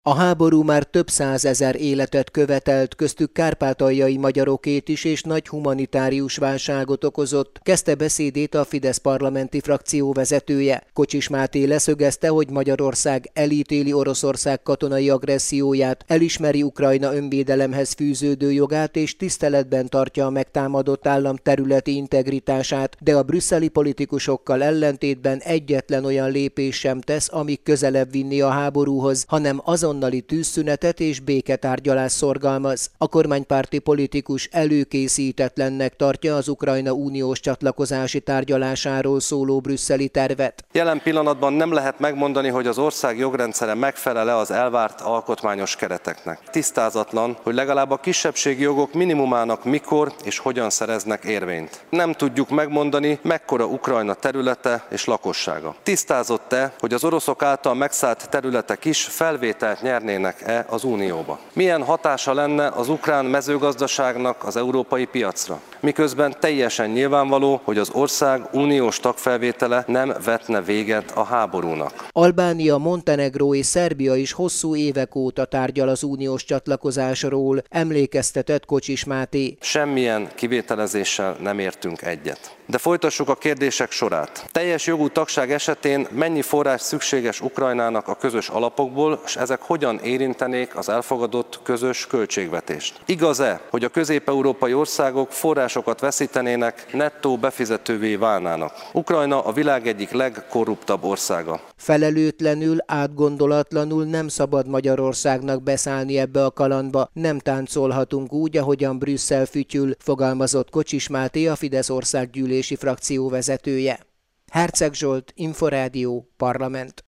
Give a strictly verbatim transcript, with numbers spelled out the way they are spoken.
A háború már több százezer életet követelt, köztük kárpátaljai magyarokét is, és nagy humanitárius válságot okozott, kezdte beszédét a Fidesz parlamenti frakció vezetője. Kocsis Máté leszögezte, hogy Magyarország elítéli Oroszország katonai agresszióját, elismeri Ukrajna önvédelemhez fűződő jogát és tiszteletben tartja a megtámadott állam területi integritását, de a brüsszeli politikusokkal ellentétben egyetlen olyan lépés sem tesz, ami közelebb vinni a háborúhoz, hanem azon azonnali tűzszünetet és béketárgyalást szorgalmaz. A kormánypárti politikus előkészítetlennek tartja az Ukrajna uniós csatlakozási tárgyalásáról szóló brüsszeli tervet. Jelen pillanatban nem lehet megmondani, hogy az ország jogrendszere megfelel-e az elvárt alkotmányos kereteknek. Tisztázatlan, hogy legalább a kisebbségi jogok minimumának mikor és hogyan szereznek érvényt. Nem tudjuk megmondani, mekkora Ukrajna területe és lakossága. Tisztázott-e, hogy az oroszok által megszállt területek is felvételt nyernének-e az Unióba? Milyen hatása lenne az ukrán mezőgazdaságnak az európai piacra? Miközben teljesen nyilvánvaló, hogy az ország uniós tagfelvétele nem vetne véget a háborúnak. Albánia, Montenegró és Szerbia is hosszú évek óta tárgyal az uniós csatlakozásról, emlékeztetett Kocsis Máté. Semmilyen kivételezéssel nem értünk egyet. De folytassuk a kérdések sorát. Teljes jogú tagság esetén mennyi forrás szükséges Ukrajnának a közös alapokból, és ezek hogyan érintenék az elfogadott közös költségvetést? Igaz-e, hogy a közép-európai országok forrásokat veszítenének, nettó befizetővé válnának? Ukrajna a világ egyik legkorruptabb országa. Felelőtlenül, átgondolatlanul nem szabad Magyarországnak beszállni ebbe a kalandba. Nem táncolhatunk úgy, ahogyan Brüsszel fütyül, fogalmazott Kocsis Máté, a Fidesz országgyűlési frakció vezetője. Herceg Zsolt, Inforádió, Parlament.